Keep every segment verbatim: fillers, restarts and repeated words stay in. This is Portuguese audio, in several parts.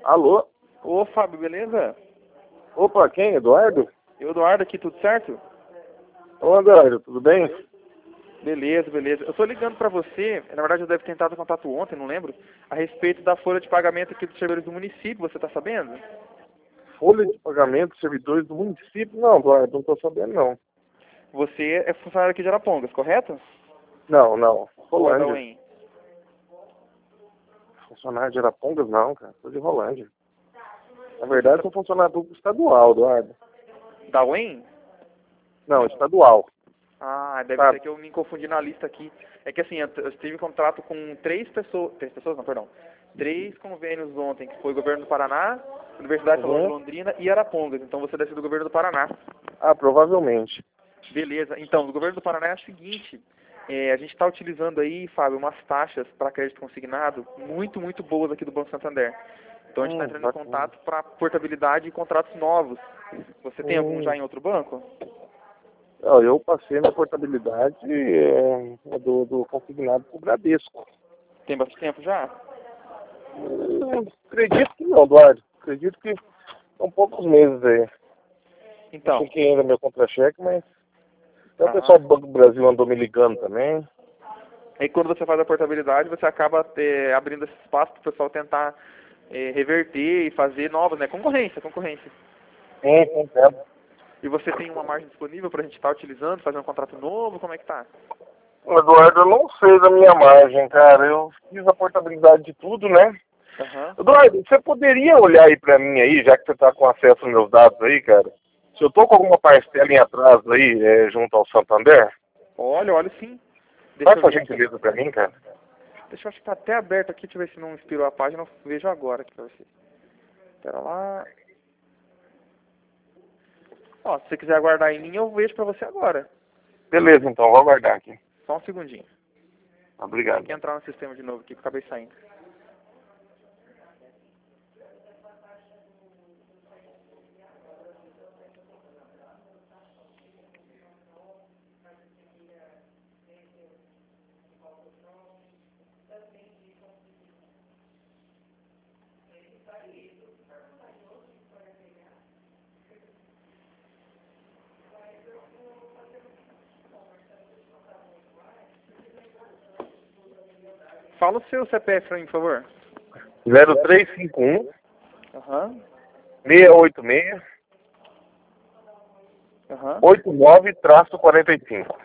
Alô? Ô, Fábio, beleza? Opa, quem? Eduardo? Eu, Eduardo, aqui, tudo certo? Ô, Eduardo, tudo bem? Beleza, beleza. Eu tô ligando pra você, na verdade eu deve ter tentado contato ontem, não lembro, a respeito da folha de pagamento aqui dos servidores do município, você tá sabendo? Folha de pagamento dos servidores do município? Não, Eduardo, não tô sabendo, não. Você é funcionário aqui de Arapongas, correto? Não, não. Ou é da Rolândia. U E M? Funcionário de Arapongas, não, cara. Sou de Rolândia. Na verdade, sou funcionário público estadual, Eduardo. Da U E M? Não, estadual. Ah, deve Tá. ser que eu me confundi na lista aqui. É que assim, eu eu tive contrato com três pessoas, três pessoas não, perdão, três convênios ontem, que foi o Governo do Paraná, Universidade Estadual de Uhum. Londrina e Arapongas. Então você deve ser do Governo do Paraná. Ah, provavelmente. Beleza. Então, do Governo do Paraná é o seguinte, é, a gente está utilizando aí, Fábio, umas taxas para crédito consignado muito, muito boas aqui do Banco Santander. Então a gente está Hum, entrando em bacana. contato para portabilidade e contratos novos. Você tem algum já Hum. em outro banco? Ó, eu passei na portabilidade é, do, do consignado pro Bradesco. Tem bastante tempo já? Hum, acredito que não, Eduardo. Acredito que são poucos meses aí. Então, Tem que ainda meu contra-cheque, mas até o aham. pessoal do Banco do Brasil andou me ligando também. Aí quando você faz a portabilidade, você acaba é, abrindo esse espaço para o pessoal tentar é, reverter e fazer novas, né? Concorrência, concorrência. Sim, sim, entendo. E você tem uma margem disponível para a gente estar utilizando, fazer um contrato novo? Como é que tá? Eduardo, eu não sei da minha margem, cara. Eu fiz a portabilidade de tudo, né? Aham. Eduardo, você poderia olhar aí pra mim aí, já que você tá com acesso aos meus dados aí, cara? Se eu tô com alguma parcela em atraso aí, é, junto ao Santander, Olha, olha sim. Deixa faz eu essa ver aqui. gentileza pra mim, cara. Deixa eu acho que tá até aberto aqui, deixa eu ver se não inspirou a página, eu vejo agora aqui pra você. Pera lá. Ó, se você quiser aguardar em linha, eu vejo pra você agora. Beleza, então, vou aguardar aqui. Só um segundinho. Tem Obrigado. que entrar no sistema de novo aqui, que eu acabei saindo. Fala o seu C P F pra mim, por favor. zero três cinco um, Aham, seis oito seis, aham. oito nove quarenta e cinco.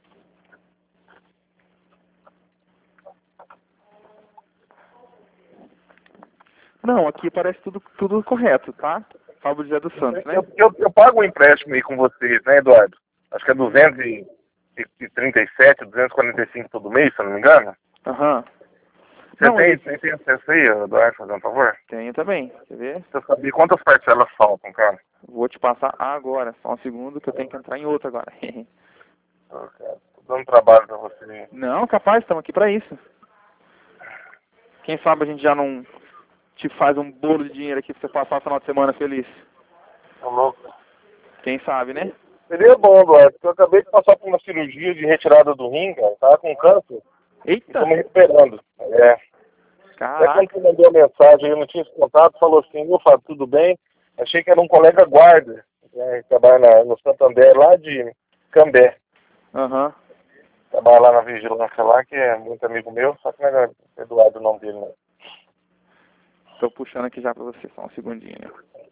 Não, aqui parece tudo, tudo correto, tá? Fábio José dos Santos, né? Eu, eu, eu pago um empréstimo aí com vocês, né, Eduardo? Acho que é duzentos e trinta e sete, duzentos e quarenta e cinco todo mês, se eu não me engano. Aham. Você Não, tem, esse... você tem acesso aí, Eduardo, fazendo um favor? Tenho também, quer ver? Você sabia quantas parcelas faltam, cara? Vou te passar agora, só um segundo que eu tenho que entrar em outro agora. Ô, cara, tô dando trabalho pra você. Não, capaz, estamos aqui pra isso. Quem sabe a gente já não te faz um bolo de dinheiro aqui pra você passar o final de semana feliz. Tá louco? Quem sabe, né? Seria bom, Eduardo, porque eu acabei de passar por uma cirurgia de retirada do rim, cara. Tava com câncer e Eita! tô me recuperando. É. Até quando Caraca! você mandou a mensagem, eu não tinha esse contato, falou assim, meu Fábio, tudo bem? Achei que era um colega guarda, né, que trabalha na, no Santander, lá de Cambé. Aham. Trabalha lá na vigilância lá, que é muito amigo meu, só que não é Eduardo o nome dele, não. Tô puxando aqui já pra você, só um segundinho.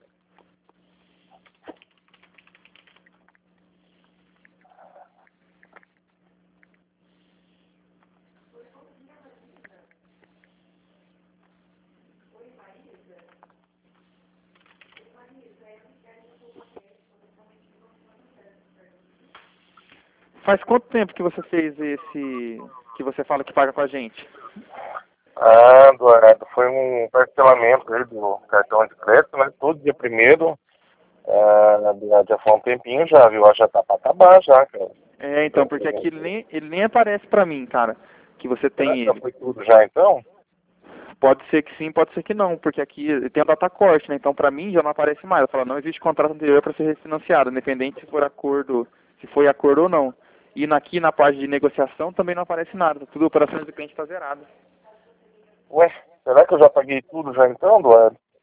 Faz quanto tempo que você fez esse... que você fala que paga com a gente? Ah, Eduardo, foi um parcelamento aí do cartão de crédito, né? Todo dia primeiro, ah, já foi um tempinho já, viu? Já tá pra acabar já, cara. É, então, porque aqui ele nem, ele nem aparece pra mim, cara, que você Será tem que já ele. foi tudo já então? Pode ser que sim, pode ser que não, porque aqui tem a data corte, né? Então pra mim já não aparece mais. Eu falo, não existe contrato anterior para ser refinanciado, independente se for acordo, se foi acordo ou não. E aqui na parte de negociação também não aparece nada, tudo operações do cliente está zerado. Ué, será que eu já paguei tudo já então, Eduardo?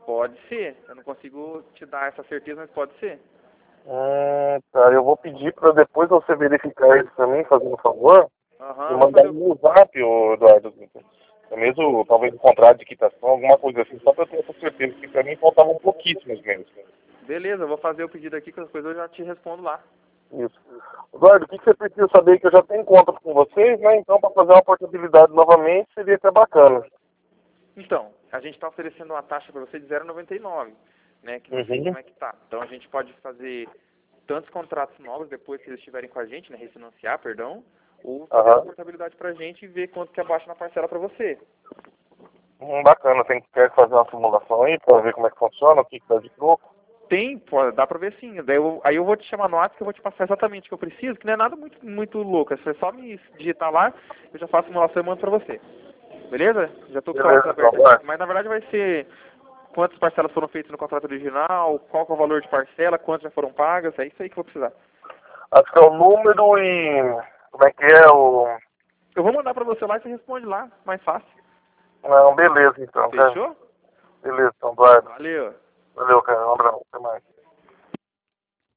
Pode ser. Eu não consigo te dar essa certeza, mas pode ser. Hum, tá, eu vou pedir para depois você verificar isso pra mim, fazendo um favor, Aham, e eu vou mandar fazer... no zap, ô, Eduardo. É mesmo, talvez, um contrato de quitação, alguma coisa assim, só para eu ter essa certeza, que para mim faltavam pouquíssimos menos. Beleza, eu vou fazer o pedido aqui, qualquer coisa eu já te respondo lá. Isso. Eduardo, o que que você precisa saber? Que eu já tenho conta com vocês, né? Então, para fazer uma portabilidade novamente, seria até bacana. Então, a gente está oferecendo uma taxa para você de zero vírgula noventa e nove, né? Que não sei Uhum. como é que tá. Então a gente pode fazer tantos contratos novos depois que eles estiverem com a gente, né? Refinanciar, perdão, ou fazer Aham. a portabilidade para a gente e ver quanto que abaixa na parcela para você. Hum, bacana, tem que quer fazer uma simulação aí para ver como é que funciona, o que que dá de troco. Tem, pô, dá pra ver sim. Daí eu, aí eu vou te chamar no WhatsApp que eu vou te passar exatamente o que eu preciso, que não é nada muito, muito louco. É só me digitar lá, eu já faço a simulação e mando pra você. Beleza? Já tô com o Beleza, cadastro então, aberto vai. aqui. Mas na verdade vai ser quantas parcelas foram feitas no contrato original, qual que é o valor de parcela, quantas já foram pagas, é isso aí que eu vou precisar. Acho que é o número e... Como é que é o... Eu vou mandar pra você lá e você responde lá, mais fácil. Não, beleza, então, cara. Fechou? Beleza, então, Eduardo. Valeu. Valeu, cara. Um abraço. Até mais.